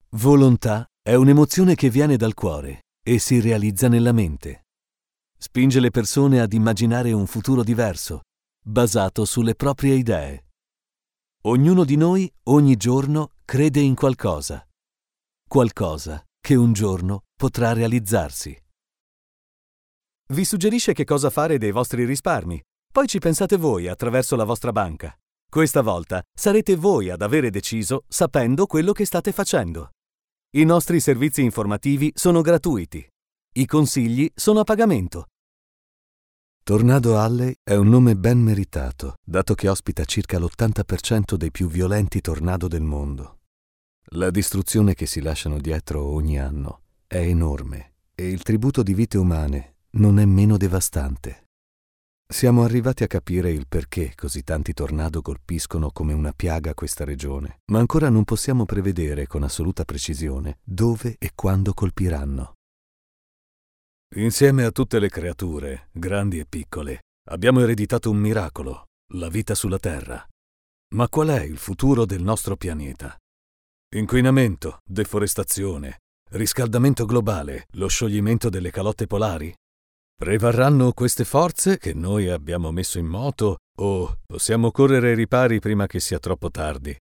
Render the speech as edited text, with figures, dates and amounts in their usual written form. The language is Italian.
Volontà è un'emozione che viene dal cuore e si realizza nella mente. Spinge le persone ad immaginare un futuro diverso, basato sulle proprie idee. Ognuno di noi, ogni giorno, crede in qualcosa che un giorno potrà realizzarsi. Vi suggerisce che cosa fare dei vostri risparmi. Poi ci pensate voi attraverso la vostra banca. Questa volta sarete voi ad avere deciso sapendo quello che state facendo. I nostri servizi informativi sono gratuiti. I consigli sono a pagamento. Tornado Alley è un nome ben meritato, dato che ospita circa l'80% dei più violenti tornado del mondo. La distruzione che si lasciano dietro ogni anno è enorme e il tributo di vite umane non è meno devastante. Siamo arrivati a capire il perché così tanti tornado colpiscono come una piaga questa regione, ma ancora non possiamo prevedere con assoluta precisione dove e quando colpiranno. Insieme a tutte le creature, grandi e piccole, abbiamo ereditato un miracolo, la vita sulla Terra. Ma qual è il futuro del nostro pianeta? Inquinamento, deforestazione, riscaldamento globale, lo scioglimento delle calotte polari? Prevarranno queste forze che noi abbiamo messo in moto o possiamo correre ai ripari prima che sia troppo tardi?